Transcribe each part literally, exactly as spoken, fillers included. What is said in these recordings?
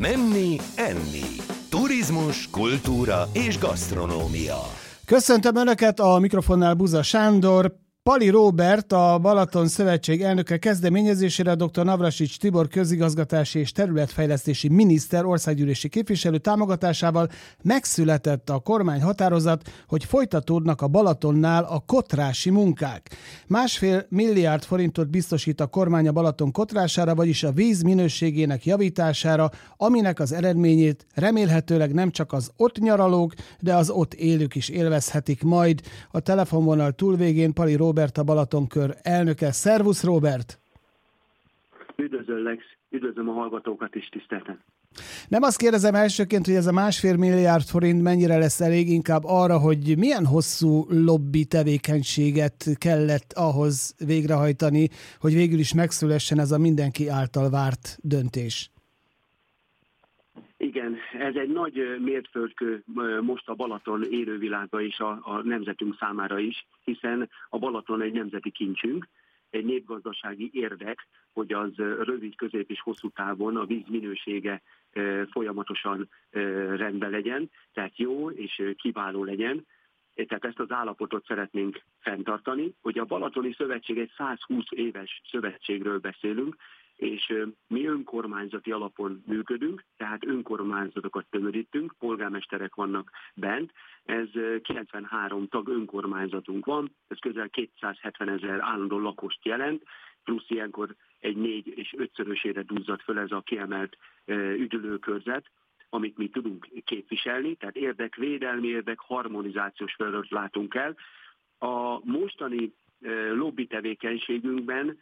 Menni, enni. Turizmus, kultúra és gasztronómia. Köszöntöm Önöket, a mikrofonnál Buza Sándor. Pali Róbert, a Balaton Szövetség elnöke kezdeményezésére dr. Navracsics Tibor közigazgatási és területfejlesztési miniszter országgyűlési képviselő támogatásával megszületett a kormány határozat, hogy folytatódnak a Balatonnál a kotrási munkák. Másfél milliárd forintot biztosít a kormány a Balaton kotrására, vagyis a víz minőségének javítására, aminek az eredményét remélhetőleg nem csak az ott nyaralók, de az ott élők is élvezhetik majd. A telefonvonal túlvégén Pali Róbert, Robert, a Balatonkör elnöke. Szervusz, Robert! Üdvözöllek, üdvözlöm a hallgatókat is, tisztelten. Nem azt kérdezem elsőként, hogy ez a másfél milliárd forint mennyire lesz elég, inkább arra, hogy milyen hosszú lobby tevékenységet kellett ahhoz végrehajtani, hogy végül is megszülessen ez a mindenki által várt döntés. Igen, ez egy nagy mérföldkő most a Balaton élővilága és a, a nemzetünk számára is, hiszen a Balaton egy nemzeti kincsünk, egy népgazdasági érdek, hogy az rövid, közép és hosszú távon a víz minősége folyamatosan rendben legyen, tehát jó és kiváló legyen. Tehát ezt az állapotot szeretnénk fenntartani, hogy a Balatoni Szövetség egy százhúsz éves szövetségről beszélünk, és mi önkormányzati alapon működünk, tehát önkormányzatokat tömörítünk, polgármesterek vannak bent, ez kilencvenhárom tag önkormányzatunk van, ez közel kétszázhetven ezer állandó lakost jelent, plusz ilyenkor egy négy és ötszörösére duzzadt föl ez a kiemelt üdülőkörzet, amit mi tudunk képviselni, tehát érdekvédelmi, érdek harmonizációs feladatot látunk el. A mostani lobby tevékenységünkben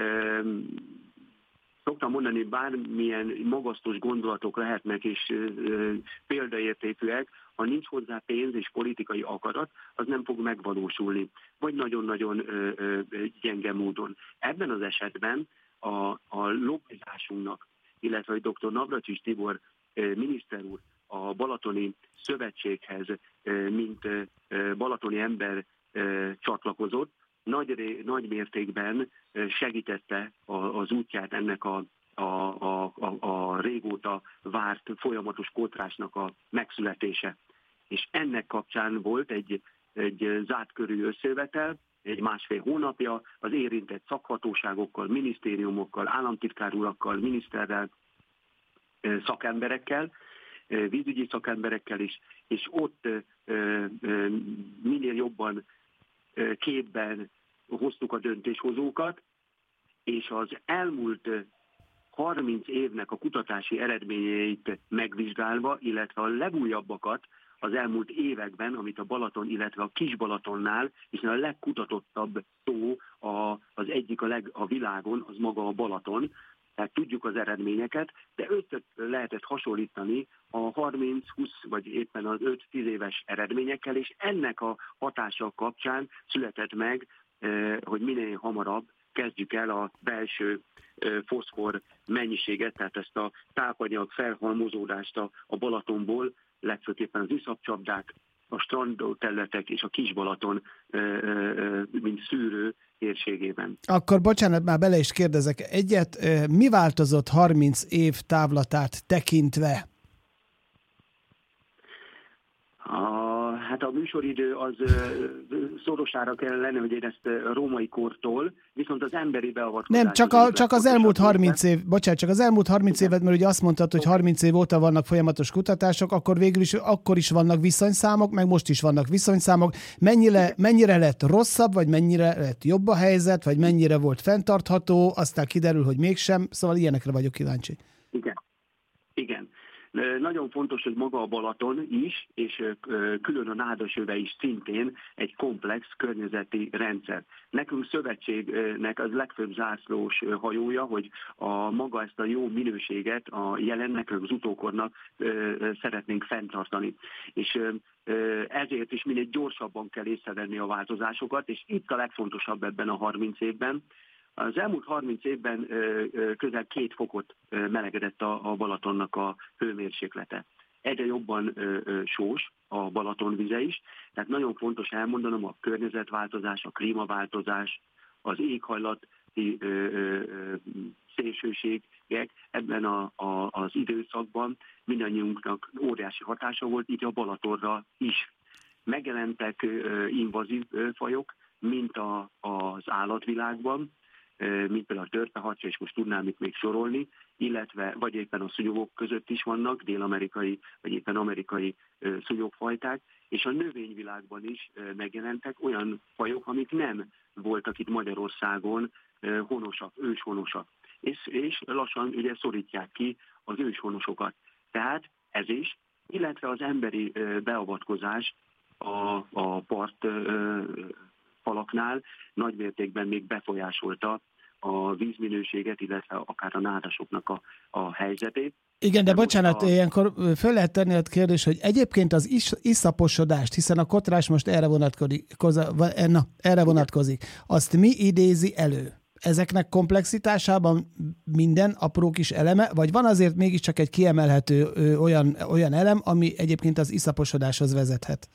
szoktam mondani, bármilyen magasztos gondolatok lehetnek és ö, példaértékűek, ha nincs hozzá pénz és politikai akarat, az nem fog megvalósulni, vagy nagyon-nagyon ö, ö, gyenge módon. Ebben az esetben a, a lobbizásunknak, illetve hogy dr. Navracsics Tibor ö, miniszter úr a Balatoni Szövetséghez, ö, mint ö, balatoni ember ö, csatlakozott, Nagy, nagy mértékben segítette az útját ennek a, a, a, a, a régóta várt folyamatos kotrásnak a megszületése. És ennek kapcsán volt egy, egy zárt körű összejövetel, egy másfél hónapja az érintett szakhatóságokkal, minisztériumokkal, államtitkár urakkal, miniszterrel, szakemberekkel, vízügyi szakemberekkel is, és ott minél jobban képben hoztuk a döntéshozókat, és az elmúlt harminc évnek a kutatási eredményeit megvizsgálva, illetve a legújabbakat az elmúlt években, amit a Balaton, illetve a Kis-Balatonnál, hiszen a legkutatottabb tó a, az egyik a, leg, a világon, az maga a Balaton, tehát tudjuk az eredményeket, de össze lehetett hasonlítani a harminc-húsz vagy éppen az öt-tíz éves eredményekkel, és ennek a hatása kapcsán született meg, hogy minél hamarabb kezdjük el a belső foszfor mennyiséget, tehát ezt a tápanyag felhalmozódást a Balatonból, legfőképpen az iszapcsapdák, a strandterületek és a Kis-Balaton, mint szűrő térségében. Akkor bocsánat, már bele is kérdezek egyet. Mi változott harminc év távlatát tekintve? A, hát a műsoridő az szorosára kell lenni, hogy én ezt római kortól, viszont az emberi beavatkozás... Nem, csak, a, csak az elmúlt harminc év, bocsánat, csak az elmúlt harminc évet, mert ugye azt mondtad, hogy harminc év óta vannak folyamatos kutatások, akkor végül is, akkor is vannak viszonyszámok, meg most is vannak viszonyszámok. Mennyire, mennyire lett rosszabb, vagy mennyire lett jobb a helyzet, vagy mennyire volt fenntartható, aztán kiderül, hogy mégsem, szóval ilyenekre vagyok kíváncsi. Igen, igen. Nagyon fontos, hogy maga a Balaton is, és külön a Nádasöve is szintén egy komplex környezeti rendszer. Nekünk szövetségnek az legfőbb zászlós hajója, hogy a maga ezt a jó minőséget a jelennek, az utókornak szeretnénk fenntartani. És ezért is minél gyorsabban kell észrevenni a változásokat, és itt a legfontosabb ebben a harminc évben. Az elmúlt harminc évben közel két fokot melegedett a Balatonnak a hőmérséklete. Egyre jobban sós a Balaton vize is, tehát nagyon fontos elmondanom, a környezetváltozás, a klímaváltozás, az éghajlati szélsőség ebben a, a, az időszakban mindannyiunknak óriási hatása volt, itt a Balatonra is. Megjelentek ö, invazív ö, fajok, mint a, az állatvilágban, mint például a törpeharcsa, és most tudnám itt még sorolni, illetve vagy éppen a szúnyogok között is vannak, dél-amerikai, vagy éppen amerikai szúnyogfajták, és a növényvilágban is megjelentek olyan fajok, amik nem voltak itt Magyarországon honosak, őshonosak. És, és lassan ugye szorítják ki az őshonosokat. Tehát ez is, illetve az emberi beavatkozás a, a part falaknál nagymértékben még befolyásolta a vízminőséget, illetve akár a nádasoknak a, a helyzetét. Igen, de, de bocsánat, a... ilyenkor föl lehet tenni a kérdés, hogy egyébként az is, iszaposodást, hiszen a kotrás most erre vonatkozik, na, erre vonatkozik, azt mi idézi elő? Ezeknek komplexitásában minden apró kis eleme, vagy van azért mégiscsak egy kiemelhető ö, olyan, olyan elem, ami egyébként az iszaposodáshoz vezethet?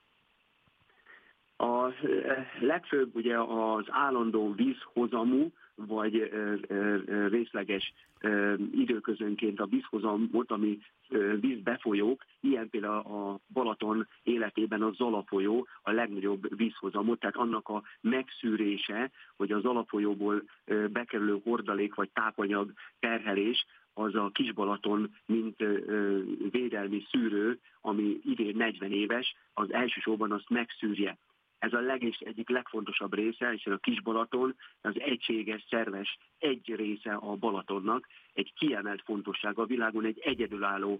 A legfőbb ugye az állandó vízhozamú, vagy ö, ö, részleges ö, időközönként a vízhozamot, ami ö, vízbefolyók, ilyen például a Balaton életében a Zala folyó a legnagyobb vízhozamot, tehát annak a megszűrése, hogy az Zala folyóból ö, bekerülő hordalék vagy tápanyag terhelés, az a Kis-Balaton, mint ö, védelmi szűrő, ami idén negyven éves, az elsősorban azt megszűrje. Ez a legés egyik legfontosabb része, és a Kis-Balaton az egységes, szerves egy része a Balatonnak, egy kiemelt fontossága a világon, egy egyedülálló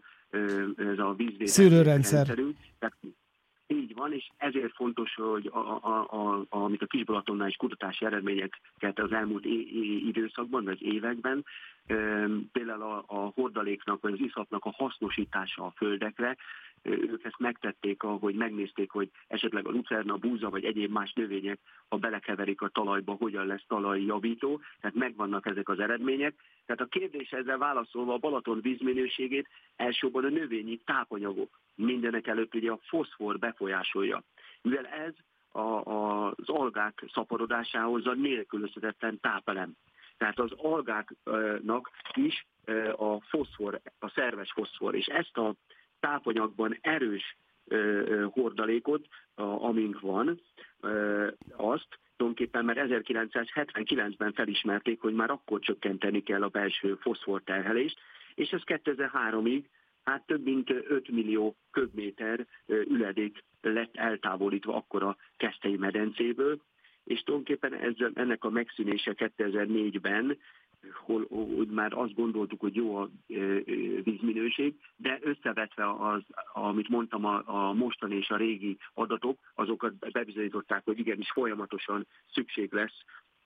ez a vízvédelmi szűrőrendszer. rendszerünk. Tehát így van, és ezért fontos, hogy a, a, a, a, amit a Kis-Balatonnál is kutatási eredményeket az elmúlt é- é- időszakban, vagy években, e, például a, a hordaléknak, vagy az iszapnak a hasznosítása a földekre, ők ezt megtették, ahogy megnézték, hogy esetleg a lucerna, búza vagy egyéb más növények, ha belekeverik a talajba, hogyan lesz talajjavító, tehát megvannak ezek az eredmények. Tehát a kérdés ezzel válaszolva a Balaton vízminőségét elsősorban a növényi tápanyagok, mindenek előtt ugye a foszfor befolyásolja. Mivel ez a, a, az algák szaporodásához a nélkülözhetetlen tápelem. Tehát az algáknak is a foszfor, a szerves foszfor, és ezt a tápanyagban erős uh, hordalékot, uh, amink van, uh, azt tulajdonképpen már ezerkilencszázhetvenkilencben felismerték, hogy már akkor csökkenteni kell a belső foszforterhelést, és ez kétezer-háromig hát több mint öt millió köbméter uh, üledék lett eltávolítva akkor a Keszthelyi medencéből, és tulajdonképpen ezzel, ennek a megszűnése kétezer-négyben, hol úgy már azt gondoltuk, hogy jó a vízminőség, de összevetve az, amit mondtam, a, a mostani és a régi adatok, azokat bebizonyították, hogy igenis folyamatosan szükség lesz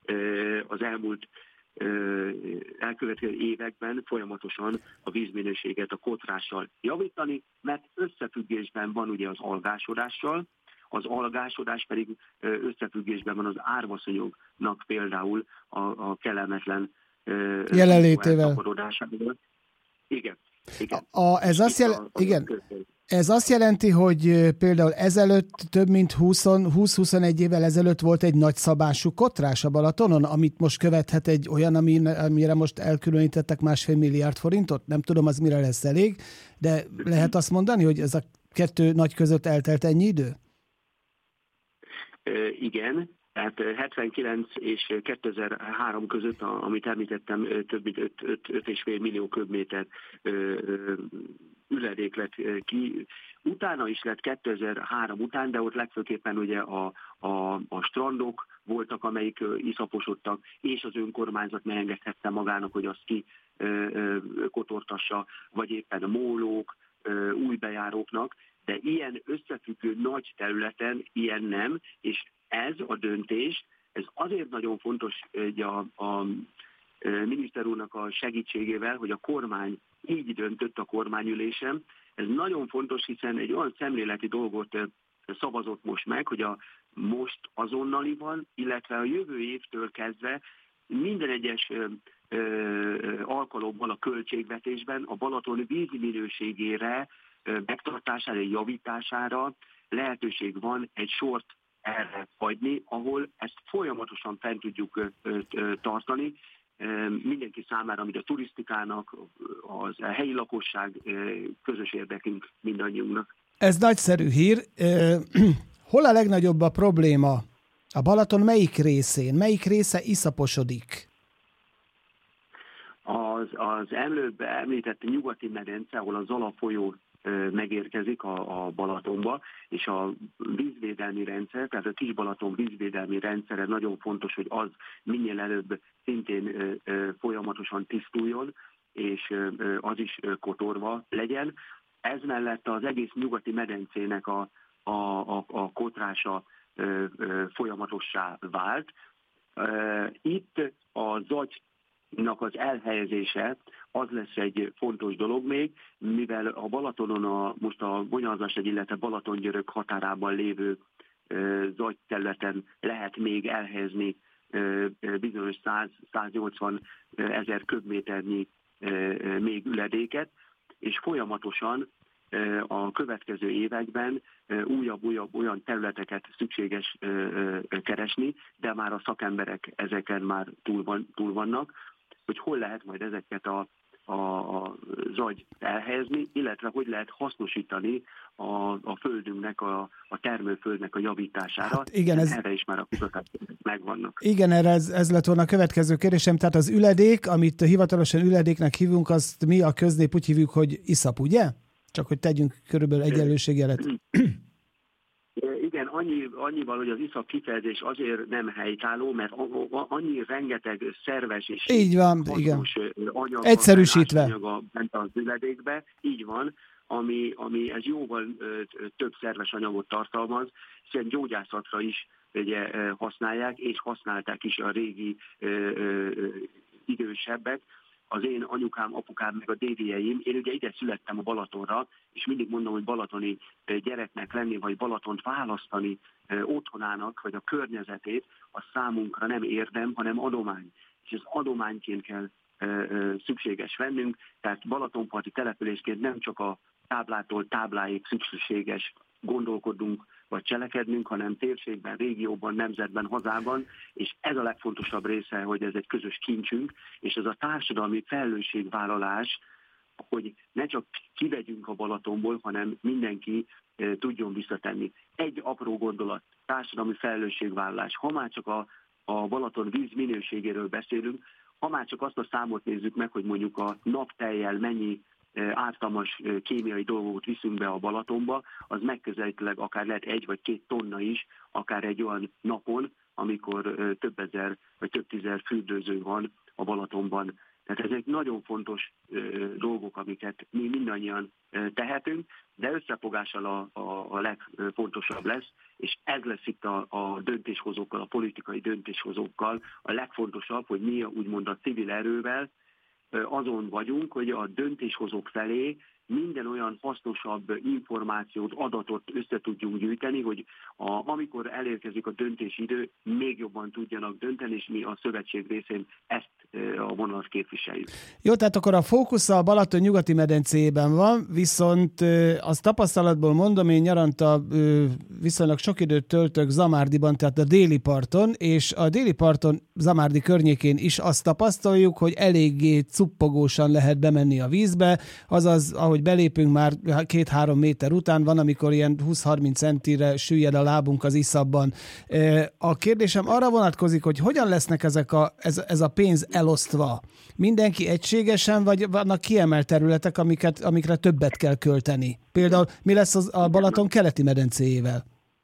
az elmúlt elkövetkező években folyamatosan a vízminőséget a kotrással javítani, mert összefüggésben van ugye az algásodással, az algásodás pedig összefüggésben van az árvaszonyognak például a, a kellemetlen jelenlétével. Igen. igen. A, a, ez, azt jel... igen. ez azt jelenti, hogy például ezelőtt több mint húsz-huszonegy évvel ezelőtt volt egy nagyszabású kotrás a Balatonon, amit most követhet egy olyan, amire most elkülönítettek másfél milliárd forintot? Nem tudom, az mire lesz elég, de lehet azt mondani, hogy ez a kettő nagy között eltelt ennyi idő? Igen. Tehát hetvenkilenc és kétezer-három között, amit említettem, több mint öt egész öt millió köbméter üledék lett ki. Utána is lett kétezer-három után, de ott legfőképpen ugye a, a, a strandok voltak, amelyik iszaposodtak, és az önkormányzat megengedhette magának, hogy azt ki kotortassa, vagy éppen a mólók, új bejáróknak, de ilyen összefüggő nagy területen ilyen nem, és ez a döntés, ez azért nagyon fontos hogy a, a miniszter úrnak a segítségével, hogy a kormány így döntött a kormányülésen. Ez nagyon fontos, hiszen egy olyan szemléleti dolgot szavazott most meg, hogy a most azonnaliban, illetve a jövő évtől kezdve minden egyes ö, ö, alkalommal a költségvetésben a Balaton vízi minőségére, ö, megtartására, javítására lehetőség van egy sort erre hagyni, ahol ezt folyamatosan fent tudjuk ö, ö, tartani. mindenki számára, amit a turisztikának, az a helyi lakosság közös érdekünk mindannyiunknak. Ez nagyszerű hír. Hol a legnagyobb a probléma? A Balaton melyik részén? Melyik része iszaposodik? Az, az előbb említett nyugati medence, ahol a Zala folyó megérkezik a, a Balatonba, és a vízvédelmi rendszer, tehát a Kis-Balaton vízvédelmi rendszere nagyon fontos, hogy az minél előbb szintén folyamatosan tisztuljon, és az is kotorva legyen. Ez mellett az egész nyugati medencének a, a, a, a kotrása folyamatossá vált. Itt a zagynak az elhelyezése az lesz egy fontos dolog még, mivel a Balatonon a, most a Bonyalzashegy, illetve Balatongyörök határában lévő zagyterületen lehet még elhelyezni bizonyos száz-száznyolcvan ezer köbméternyi még üledéket, és folyamatosan a következő években újabb-újabb olyan területeket szükséges keresni, de már a szakemberek ezeken már túl, van, túl vannak, hogy hol lehet majd ezeket a, a, a zagy elhelyezni, illetve hogy lehet hasznosítani a, a földünknek, a, a termőföldnek a javítására. Hát igen, ez... Erre is már a kutatások megvannak. Igen, erre ez, ez lett volna a következő kérdésem. Tehát az üledék, amit hivatalosan üledéknek hívunk, azt mi a köznép úgy hívjuk, hogy iszap, ugye? Csak hogy tegyünk körülbelül egyenlőségjelet. Igen, annyi, annyival, hogy az iszap kifejezés azért nem helytálló, mert annyi rengeteg szerves és így van, igen. anyag, egyszerűsítve anyaga bent az üledékbe, így van, ami, ami ez jóval ö, több szerves anyagot tartalmaz, hiszen gyógyászatra is ugye, használják, és használták is a régi ö, ö, idősebbek. Az én anyukám, apukám, meg a dédieim, én ugye ide születtem a Balatonra, és mindig mondom, hogy balatoni gyereknek lenni, vagy Balatont választani otthonának, vagy a környezetét, az számunkra nem érdem, hanem adomány. És ez adományként kell szükséges vennünk, tehát balatonparti településként nem csak a táblától tábláig szükséges gondolkodunk, vagy cselekednünk, hanem térségben, régióban, nemzetben, hazában, és ez a legfontosabb része, hogy ez egy közös kincsünk, és ez a társadalmi felelősségvállalás, hogy ne csak kivegyünk a Balatonból, hanem mindenki e, tudjon visszatenni. Egy apró gondolat, társadalmi felelősségvállalás. Ha már csak a, a Balaton víz minőségéről beszélünk, ha már csak azt a számot nézzük meg, hogy mondjuk a naptejjel mennyi ártalmas kémiai dolgokat viszünk be a Balatonba, az megközelítőleg akár lehet egy vagy két tonna is, akár egy olyan napon, amikor több ezer vagy több tízezer fürdőző van a Balatonban. Tehát ezek nagyon fontos dolgok, amiket mi mindannyian tehetünk, de összefogással a, a, a legfontosabb lesz, és ez lesz itt a, a döntéshozókkal, a politikai döntéshozókkal a legfontosabb, hogy mi úgymond a civil erővel azon vagyunk, hogy a döntéshozók felé minden olyan hasznosabb információt, adatot össze tudjunk gyűjteni, hogy a, amikor elérkezik a döntési idő, még jobban tudjanak dönteni, és mi a szövetség részén ezt a vonalat képviseljük. Jó, tehát akkor a fókusz a Balaton nyugati medencében van, viszont azt tapasztalatból mondom, én nyaranta viszonylag sok időt töltök Zamárdiban, tehát a déli parton, és a déli parton, Zamárdi környékén is azt tapasztaljuk, hogy eléggé cuppogósan lehet bemenni a vízbe, azaz, ahogy belépünk már két-három méter után, van, amikor ilyen húsz-harminc centire süllyed a lábunk az iszapban. A kérdésem arra vonatkozik, hogy hogyan lesznek ezek a, ez, ez a pénz elosztva? Mindenki egységesen, vagy vannak kiemelt területek, amiket, amikre többet kell költeni? Például mi lesz az, a Balaton keleti medencéjével?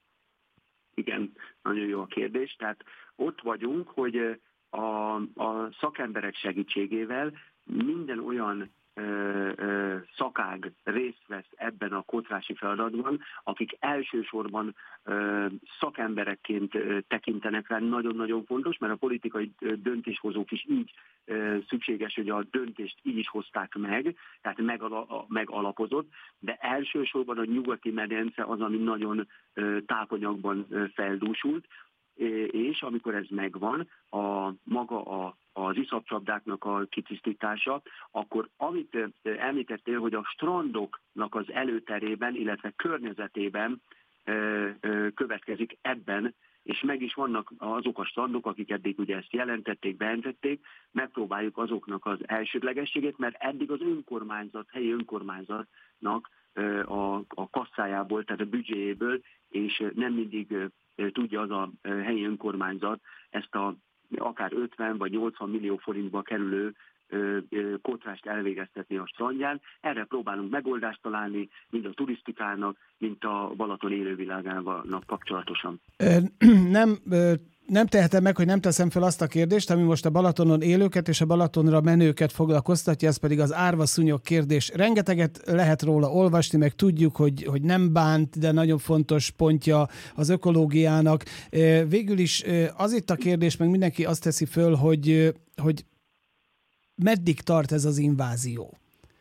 Igen, nagyon jó a kérdés. Tehát ott vagyunk, hogy a, a szakemberek segítségével minden olyan Ö, ö, szakág részt vesz ebben a kotrási feladatban, akik elsősorban ö, szakemberekként ö, tekintenek rá, nagyon-nagyon fontos, mert a politikai döntéshozók is így ö, szükséges, hogy a döntést így is hozták meg, tehát megala, megalapozott, de elsősorban a nyugati medence az, ami nagyon ö, tápanyagban ö, feldúsult, és amikor ez megvan, a maga a, az iszapcsapdáknak a kitisztítása, akkor amit említettél, hogy a strandoknak az előterében, illetve környezetében következik ebben és meg is vannak azok a strandok, akik eddig ugye ezt jelentették, bejelentették, megpróbáljuk azoknak az elsődlegességét, mert eddig az önkormányzat, helyi önkormányzatnak a, a kasszájából, tehát a büdzséjéből, és nem mindig tudja az a helyi önkormányzat ezt a akár ötven vagy nyolcvan millió forintba kerülő kotrást elvégeztetni a strandján. Erre próbálunk megoldást találni, mind a turisztikának, mint a Balaton élővilágának kapcsolatosan. Nem, nem tehetem meg, hogy nem teszem fel azt a kérdést, ami most a Balatonon élőket és a Balatonra menőket foglalkoztatja, ez pedig az árvaszúnyog kérdés. Rengeteget lehet róla olvasni, meg tudjuk, hogy, hogy nem bánt, de nagyon fontos pontja az ökológiának. Végül is az itt a kérdés, meg mindenki azt teszi föl, hogy, hogy meddig tart ez az invázió?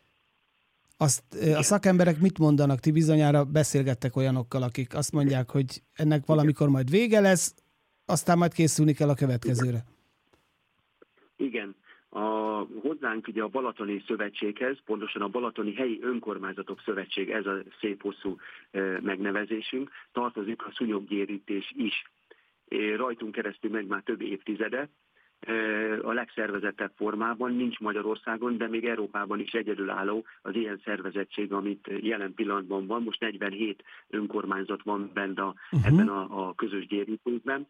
Azt, a szakemberek mit mondanak? Ti bizonyára beszélgettek olyanokkal, akik azt mondják, hogy ennek valamikor majd vége lesz, aztán majd készülni kell a következőre. Igen. A, hozzánk ugye a Balatoni Szövetséghez, pontosan a Balatoni Helyi Önkormányzatok Szövetség, ez a szép hosszú e, megnevezésünk, tartozik a szúnyoggyérítés is. É, rajtunk keresztül meg már több évtizede, a legszervezettebb formában, nincs Magyarországon, de még Európában is egyedülálló az ilyen szervezettség, amit jelen pillanatban van. Most negyvenhét önkormányzat van benne a, uh-huh. ebben a, a közös gyérítésben.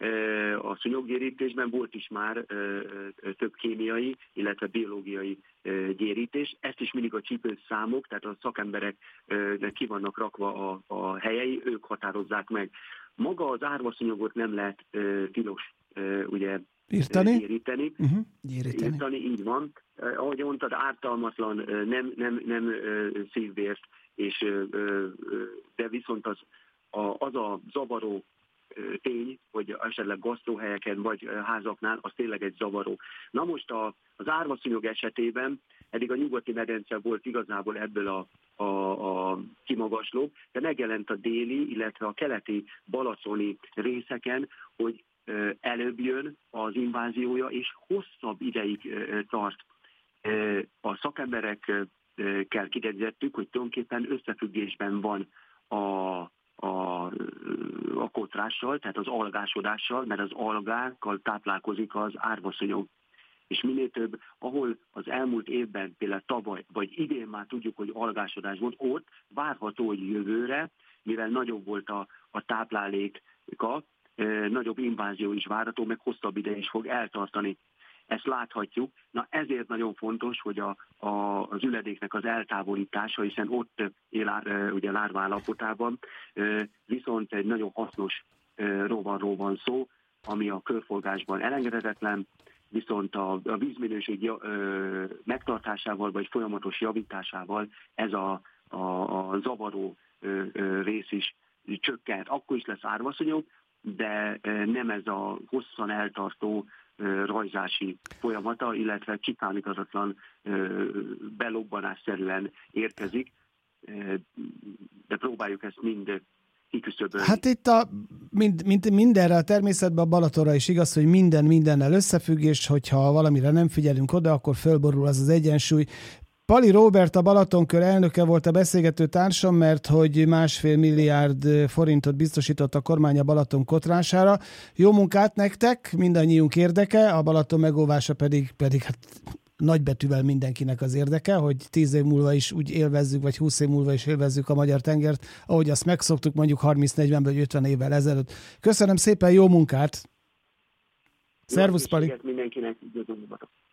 A szúnyoggyérítésben volt is már több kémiai, illetve biológiai gyérítés. Ezt is mindig a csípős számok, tehát a szakembereknek ki vannak rakva a, a helyei, ők határozzák meg. Maga az árvaszúnyogot nem lehet tilos, ugye, Írtani? Gyéríteni. Uh-huh. Gyéríteni. Írtani, így van. Eh, ahogy mondtad, ártalmatlan, nem, nem, nem szívvért, és, de viszont az a, az a zavaró tény, hogy esetleg gasztróhelyeken vagy házaknál, az tényleg egy zavaró. Na most a, az árvaszúnyog esetében eddig a nyugati medence volt igazából ebből a, a, a kimagaslóbb, de megjelent a déli, illetve a keleti balatoni részeken, hogy előbb jön az inváziója, és hosszabb ideig tart. A szakemberekkel kidegyzettük, hogy tulajdonképpen összefüggésben van a, a, a kotrással, tehát az algásodással, mert az algákkal táplálkozik az árvaszúnyog. És minél több, ahol az elmúlt évben, például tavaly, vagy idén már tudjuk, hogy algásodás volt, ott várható, hogy jövőre, mivel nagyobb volt a, a tápláléka, nagyobb invázió is várható, meg hosszabb ide is fog eltartani. Ezt láthatjuk. Na ezért nagyon fontos, hogy a, a, az üledéknek az eltávolítása, hiszen ott él ugye lárva állapotában, viszont egy nagyon hasznos rovarról van szó, ami a körforgásban elengedhetetlen, viszont a, a vízminőség megtartásával vagy folyamatos javításával ez a, a, a zavaró rész is csökkent. Akkor is lesz árvaszúnyog, de nem ez a hosszan eltartó rajzási folyamata, illetve kiszámíthatatlan belobbanásszerűen érkezik, de próbáljuk ezt mind kiküszöbölni. Hát itt a, mind, mind, mindenre a természetben, a Balatonra is igaz, hogy minden mindennel összefügg, és hogyha valamire nem figyelünk oda, akkor fölborul az az egyensúly. Pali Róbert, a Balatonkör elnöke volt a beszélgető társam, mert hogy másfél milliárd forintot biztosított a kormány a Balaton kotrására. Jó munkát nektek, mindannyiunk érdeke, a Balaton megóvása pedig, pedig hát nagybetűvel mindenkinek az érdeke, hogy tíz év múlva is úgy élvezzük, vagy húsz év múlva is élvezzük a magyar tengert, ahogy azt megszoktuk mondjuk harminc-negyven vagy ötven évvel ezelőtt. Köszönöm szépen, jó munkát! Szervusz, Pali! Mindenkinek.